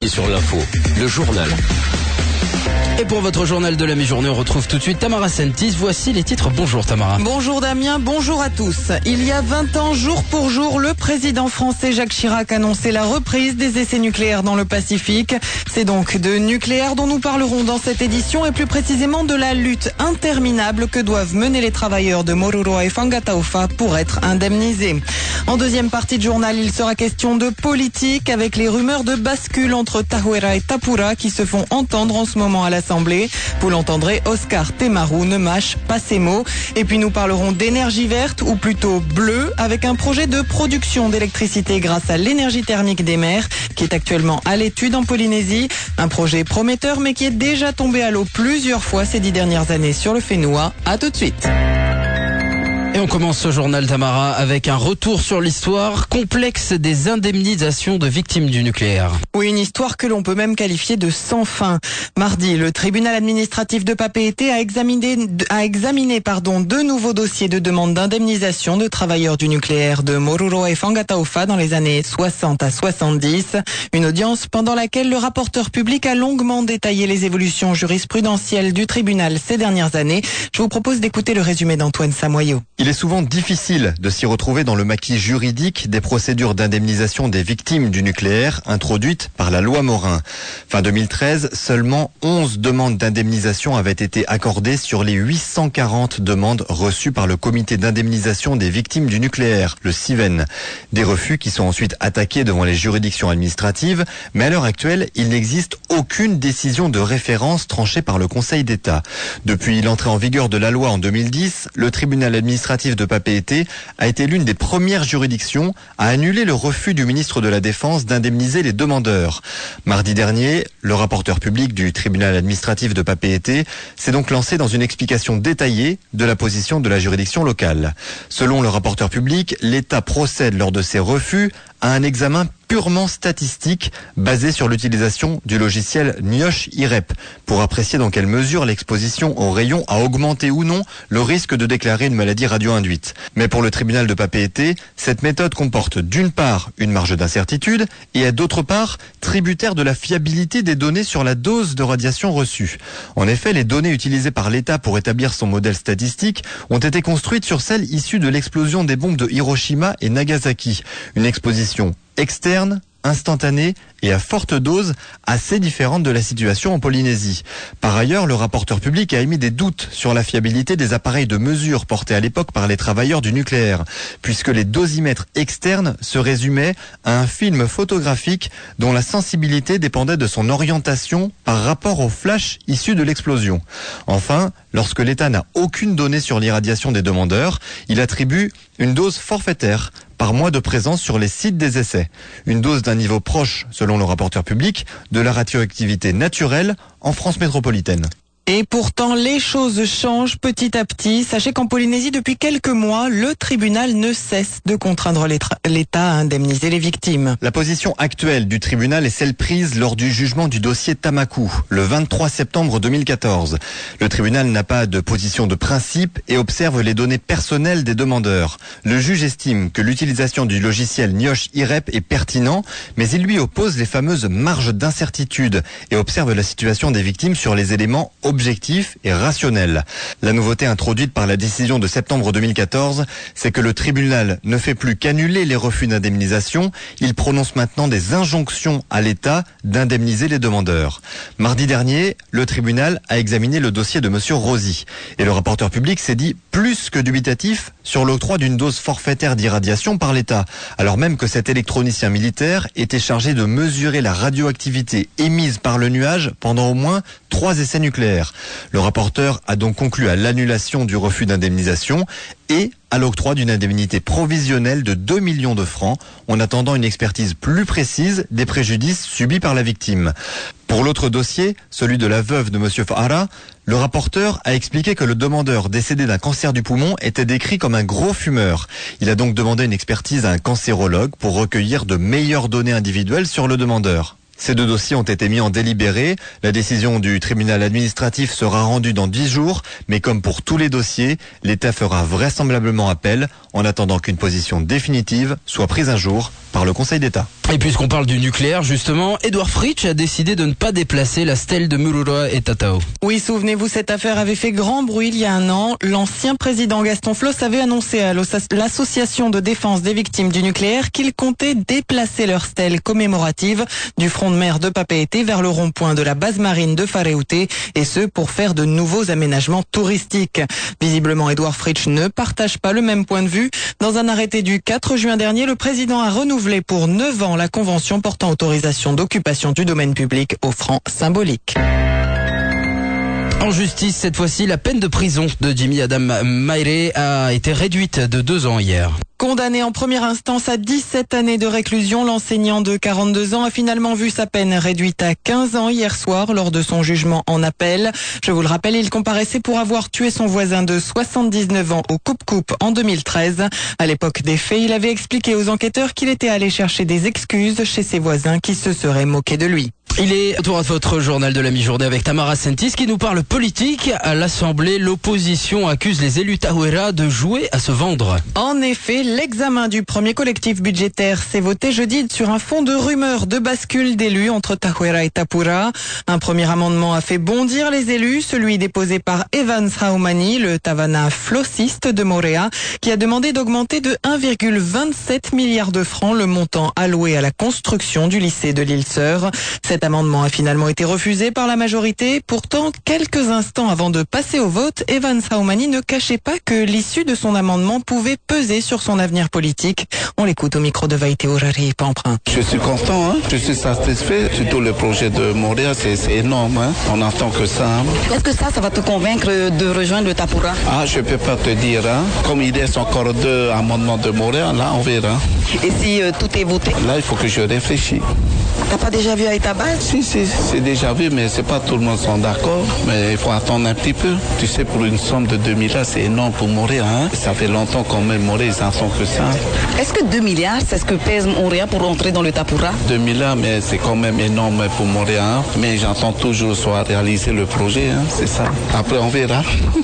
et sur l'info, le journal. Et pour votre journal de la mi-journée, on retrouve tout de suite Tamara Sentis. Voici les titres. Bonjour Tamara. Bonjour Damien, bonjour à tous. Il y a 20 ans, jour pour jour, le président français Jacques Chirac annonçait la reprise des essais nucléaires dans le Pacifique. C'est donc de nucléaire dont nous parlerons dans cette édition et plus précisément de la lutte interminable que doivent mener les travailleurs de Moruroa et Fangataufa pour être indemnisés. En deuxième partie de journal, il sera question de politique avec les rumeurs de bascule entre Tahuera et Tapura qui se font entendre en ce moment à l'Assemblée. Vous l'entendrez, Oscar Temaru ne mâche pas ses mots. Et puis nous parlerons d'énergie verte ou plutôt bleue avec un projet de production d'électricité grâce à l'énergie thermique des mers qui est actuellement à l'étude en Polynésie. Un projet prometteur mais qui est déjà tombé à l'eau plusieurs fois ces 10 dernières années sur le Fénois. À tout de suite. Et on commence ce journal Tamara avec un retour sur l'histoire complexe des indemnisations de victimes du nucléaire. Oui, une histoire que l'on peut même qualifier de sans fin. Mardi, le tribunal administratif de Papeete a examiné deux nouveaux dossiers de demande d'indemnisation de travailleurs du nucléaire de Moruroa et Fangataufa dans les années 60 à 70. Une audience pendant laquelle le rapporteur public a longuement détaillé les évolutions jurisprudentielles du tribunal ces dernières années. Je vous propose d'écouter le résumé d'Antoine Samoyau. Il est souvent difficile de s'y retrouver dans le maquis juridique des procédures d'indemnisation des victimes du nucléaire introduites par la loi Morin. Fin 2013, seulement 11 demandes d'indemnisation avaient été accordées sur les 840 demandes reçues par le comité d'indemnisation des victimes du nucléaire, le CIVEN. Des refus qui sont ensuite attaqués devant les juridictions administratives, mais à l'heure actuelle, il n'existe aucune décision de référence tranchée par le Conseil d'État. Depuis l'entrée en vigueur de la loi en 2010, le tribunal administratif de Papeete a été l'une des premières juridictions à annuler le refus du ministre de la Défense d'indemniser les demandeurs. Mardi dernier, le rapporteur public du tribunal administratif de Papeete s'est donc lancé dans une explication détaillée de la position de la juridiction locale. Selon le rapporteur public, l'État procède lors de ces refus à un examen purement statistique basé sur l'utilisation du logiciel Niosh IREP pour apprécier dans quelle mesure l'exposition aux rayons a augmenté ou non le risque de déclarer une maladie radio-induite. Mais pour le tribunal de Papeete, cette méthode comporte d'une part une marge d'incertitude et d'autre part tributaire de la fiabilité des données sur la dose de radiation reçue. En effet, les données utilisées par l'État pour établir son modèle statistique ont été construites sur celles issues de l'explosion des bombes de Hiroshima et Nagasaki. Une exposition externe, instantanée et à forte dose, assez différente de la situation en Polynésie. Par ailleurs, le rapporteur public a émis des doutes sur la fiabilité des appareils de mesure portés à l'époque par les travailleurs du nucléaire, puisque les dosimètres externes se résumaient à un film photographique dont la sensibilité dépendait de son orientation par rapport au flash issu de l'explosion. Enfin, lorsque l'État n'a aucune donnée sur l'irradiation des demandeurs, il attribue une dose forfaitaire par mois de présence sur les sites des essais. Une dose d'un niveau proche, selon le rapporteur public, de la radioactivité naturelle en France métropolitaine. Et pourtant, les choses changent petit à petit. Sachez qu'en Polynésie, depuis quelques mois, le tribunal ne cesse de contraindre l'État à indemniser les victimes. La position actuelle du tribunal est celle prise lors du jugement du dossier Tamaku, le 23 septembre 2014. Le tribunal n'a pas de position de principe et observe les données personnelles des demandeurs. Le juge estime que l'utilisation du logiciel Niosh IREP est pertinent, mais il lui oppose les fameuses marges d'incertitude et observe la situation des victimes sur les éléments objectif et rationnel. La nouveauté introduite par la décision de septembre 2014, c'est que le tribunal ne fait plus qu'annuler les refus d'indemnisation, il prononce maintenant des injonctions à l'État d'indemniser les demandeurs. Mardi dernier, le tribunal a examiné le dossier de monsieur Rosy et le rapporteur public s'est dit plus que dubitatif sur l'octroi d'une dose forfaitaire d'irradiation par l'État, alors même que cet électronicien militaire était chargé de mesurer la radioactivité émise par le nuage pendant au moins 3 essais nucléaires. Le rapporteur a donc conclu à l'annulation du refus d'indemnisation et à l'octroi d'une indemnité provisionnelle de 2 millions de francs en attendant une expertise plus précise des préjudices subis par la victime. Pour l'autre dossier, celui de la veuve de M. Fahara, le rapporteur a expliqué que le demandeur décédé d'un cancer du poumon était décrit comme un gros fumeur. Il a donc demandé une expertise à un cancérologue pour recueillir de meilleures données individuelles sur le demandeur. Ces 2 dossiers ont été mis en délibéré. La décision du tribunal administratif sera rendue dans 10 jours, mais comme pour tous les dossiers, l'État fera vraisemblablement appel en attendant qu'une position définitive soit prise un jour par le Conseil d'État. Et puisqu'on parle du nucléaire, justement, Édouard Fritsch a décidé de ne pas déplacer la stèle de Mururoa et Tatao. Oui, souvenez-vous, cette affaire avait fait grand bruit il y a un an. L'ancien président Gaston Flosse avait annoncé à l'association de défense des victimes du nucléaire qu'il comptait déplacer leur stèle commémorative du front de mer de Papeete vers le rond-point de la base marine de Fareute, et ce pour faire de nouveaux aménagements touristiques. Visiblement, Édouard Fritsch ne partage pas le même point de vue. Dans un arrêté du 4 juin dernier, le président a renouvelé pour 9 ans la convention portant autorisation d'occupation du domaine public au franc symbolique. En justice, cette fois-ci, la peine de prison de Jimmy Adam Maire a été réduite de 2 ans hier. Condamné en première instance à 17 années de réclusion, l'enseignant de 42 ans a finalement vu sa peine réduite à 15 ans hier soir lors de son jugement en appel. Je vous le rappelle, il comparaissait pour avoir tué son voisin de 79 ans au coupe-coupe en 2013. À l'époque des faits, il avait expliqué aux enquêteurs qu'il était allé chercher des excuses chez ses voisins qui se seraient moqués de lui. Il est autour de votre journal de la mi-journée avec Tamara Sentis qui nous parle politique. À l'Assemblée, l'opposition accuse les élus Tahuera de jouer à se vendre. En effet, l'examen du premier collectif budgétaire s'est voté jeudi sur un fond de rumeurs de bascule d'élus entre Tahuera et Tapura. Un premier amendement a fait bondir les élus, celui déposé par Evans Haumani, le Tavana flossiste de Morea, qui a demandé d'augmenter de 1,27 milliard de francs le montant alloué à la construction du lycée de l'Île-Sœur. Cet amendement a finalement été refusé par la majorité. Pourtant, quelques instants avant de passer au vote, Evans Haumani ne cachait pas que l'issue de son amendement pouvait peser sur son avenir politique. On l'écoute au micro de Vaïté Orari et Pamprin. Je suis content, je suis satisfait. Surtout le projet de Montréal, c'est énorme. On n'entend que ça. Est-ce que ça va te convaincre de rejoindre le Tapura? Je peux pas te dire. Comme il reste encore 2 amendements de Montréal, là, on verra. Et si tout est voté? Là, il faut que je réfléchisse. T'as pas déjà vu avec ta base? Si, c'est déjà vu, mais c'est pas tout le monde sont d'accord. Mais il faut attendre un petit peu. Tu sais, pour une somme de 2 milliards, c'est énorme pour Montréal. Ça fait longtemps qu'on met Montréal, ils n'entendent que ça. Est-ce que 2 milliards, c'est ce que pèse Montréal pour rentrer dans le Tapura? 2 milliards, mais c'est quand même énorme pour Montréal. Mais j'entends toujours soit réaliser le projet, c'est ça. Après, on verra.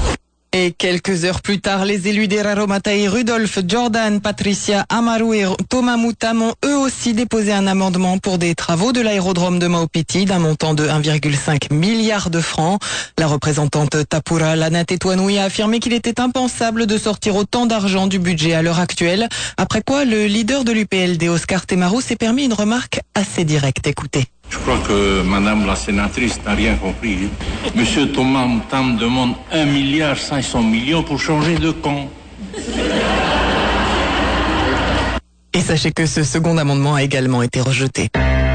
Et quelques heures plus tard, les élus d'Eraromatai, Rudolph, Jordan, Patricia, Amaru et Thomas Moutam ont eux aussi déposé un amendement pour des travaux de l'aérodrome de Maupiti d'un montant de 1,5 milliard de francs. La représentante Tapura, Lana Tetouanoui, a affirmé qu'il était impensable de sortir autant d'argent du budget à l'heure actuelle. Après quoi, le leader de l'UPLD, Oscar Temaru, s'est permis une remarque assez directe. Écoutez. Je crois que Madame la sénatrice n'a rien compris. Monsieur Thomas Moutam demande 1,5 milliard pour changer de camp. Et sachez que ce second amendement a également été rejeté.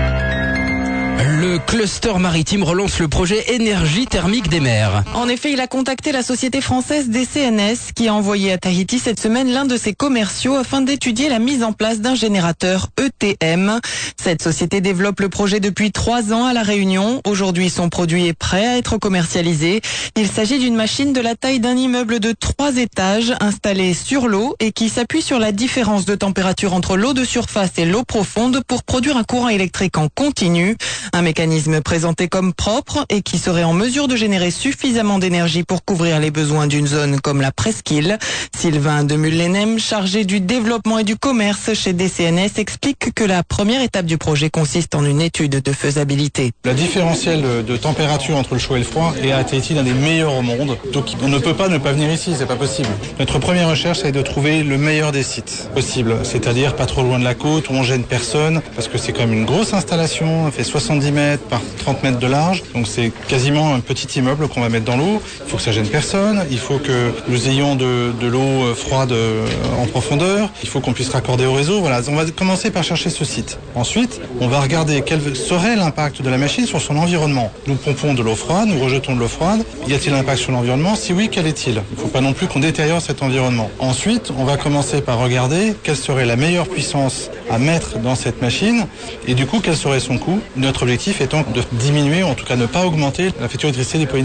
Le cluster maritime relance le projet énergie thermique des mers. En effet, il a contacté la société française DCNS qui a envoyé à Tahiti cette semaine l'un de ses commerciaux afin d'étudier la mise en place d'un générateur ETM. Cette société développe le projet depuis 3 ans à La Réunion. Aujourd'hui, son produit est prêt à être commercialisé. Il s'agit d'une machine de la taille d'un immeuble de 3 étages installée sur l'eau et qui s'appuie sur la différence de température entre l'eau de surface et l'eau profonde pour produire un courant électrique en continu. Un mécanisme présenté comme propre et qui serait en mesure de générer suffisamment d'énergie pour couvrir les besoins d'une zone comme la presqu'île. Sylvain de Mullenem, chargé du développement et du commerce chez DCNS, explique que la première étape du projet consiste en une étude de faisabilité. La différentielle de température entre le chaud et le froid est à Tahiti l'un des meilleurs au monde. Donc on ne peut pas ne pas venir ici, c'est pas possible. Notre première recherche, c'est de trouver le meilleur des sites possibles, c'est-à-dire pas trop loin de la côte, où on gêne personne, parce que c'est quand même une grosse installation, elle fait 70 mètres par 30 mètres de large, donc c'est quasiment un petit immeuble qu'on va mettre dans l'eau. Il faut que ça gêne personne, il faut que nous ayons de l'eau froide en profondeur, il faut qu'on puisse raccorder au réseau. Voilà, on va commencer par chercher ce site. Ensuite, on va regarder quel serait l'impact de la machine sur son environnement. Nous pompons de l'eau froide, nous rejetons de l'eau froide. Y a-t-il un impact sur l'environnement? Si oui, quel est-il? Il ne faut pas non plus qu'on détériore cet environnement. Ensuite, on va commencer par regarder quelle serait la meilleure puissance à mettre dans cette machine et du coup, quel serait son coût. Notre objectif étant de diminuer, ou en tout cas ne pas augmenter la facture d'électricité des Polynésiens.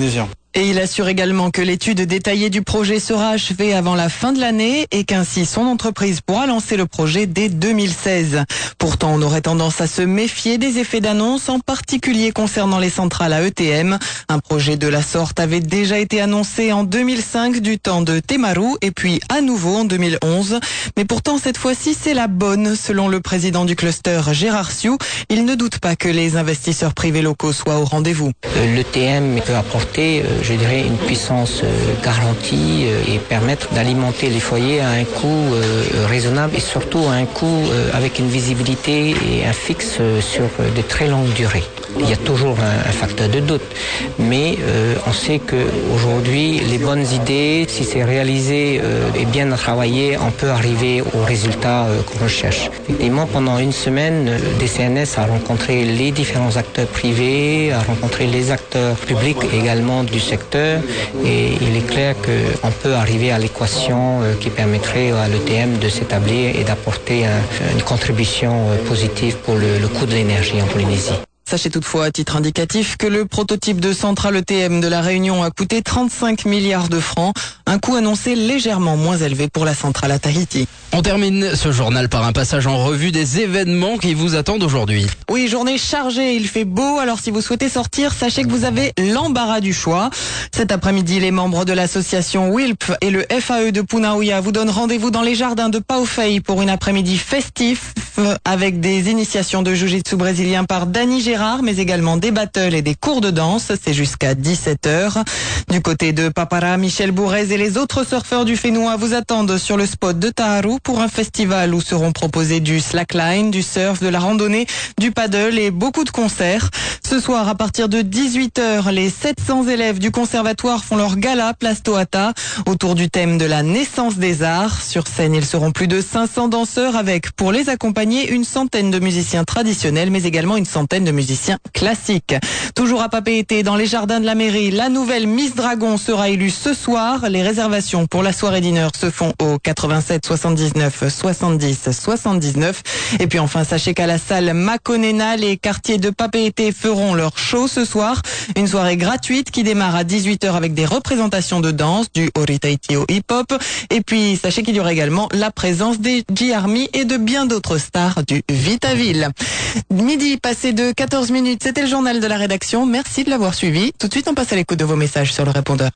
Et il assure également que l'étude détaillée du projet sera achevée avant la fin de l'année et qu'ainsi son entreprise pourra lancer le projet dès 2016. Pourtant, on aurait tendance à se méfier des effets d'annonce, en particulier concernant les centrales à ETM. Un projet de la sorte avait déjà été annoncé en 2005 du temps de Temaru et puis à nouveau en 2011. Mais pourtant, cette fois-ci, c'est la bonne, selon le président du cluster Gérard Sioux. Il ne doute pas que les investisseurs privés locaux soient au rendez-vous. L'ETM peut apporter, je dirais, une puissance garantie et permettre d'alimenter les foyers à un coût raisonnable et surtout à un coût avec une visibilité et un fixe sur de très longues durées. Il y a toujours un facteur de doute, mais on sait qu'aujourd'hui, les bonnes idées, si c'est réalisé et bien travaillé, on peut arriver au résultat qu'on recherche. Effectivement, pendant une semaine, DCNS a rencontré les différents acteurs privés, a rencontré les acteurs publics également du secteur, et il est clair qu'on peut arriver à l'équation qui permettrait à l'ETM de s'établir et d'apporter une contribution positive pour le coût de l'énergie en Polynésie. Sachez toutefois, à titre indicatif, que le prototype de centrale ETM de la Réunion a coûté 35 milliards de francs, un coût annoncé légèrement moins élevé pour la centrale à Tahiti. On termine ce journal par un passage en revue des événements qui vous attendent aujourd'hui. Oui, journée chargée, il fait beau, alors si vous souhaitez sortir, sachez que vous avez l'embarras du choix. Cet après-midi, les membres de l'association WILP et le FAE de Punaouia vous donnent rendez-vous dans les jardins de Paufei pour une après-midi festif avec des initiations de jiu-jitsu brésilien par Dani Gérard, mais également des battles et des cours de danse. C'est jusqu'à 17h. Du côté de Papara, Michel Bourrez et les autres surfeurs du Fénois vous attendent sur le spot de Taharu pour un festival où seront proposés du slackline, du surf, de la randonnée, du paddle et beaucoup de concerts. Ce soir, à partir de 18h, les 700 élèves du conservatoire font leur gala Place Toata autour du thème de la naissance des arts. Sur scène, ils seront plus de 500 danseurs avec, pour les accompagner, une centaine de musiciens traditionnels, mais également une centaine de musiciens classiques. Toujours à Papeete, dans les jardins de la mairie, la nouvelle Miss Dragon sera élue ce soir. Les réservations pour la soirée dinner se font au 87 79 70 79. Et puis enfin, sachez qu'à la salle Makonena, les quartiers de Papeete feront leur show ce soir. Une soirée gratuite qui démarre à 18h avec des représentations de danse, du Oritaiti au hip-hop. Et puis, sachez qu'il y aura également la présence des G-Army et de bien d'autres stars du Vitaville. Midi passé de 14 minutes, c'était le journal de la rédaction. Merci de l'avoir suivi. Tout de suite, on passe à l'écoute de vos messages sur le répondeur.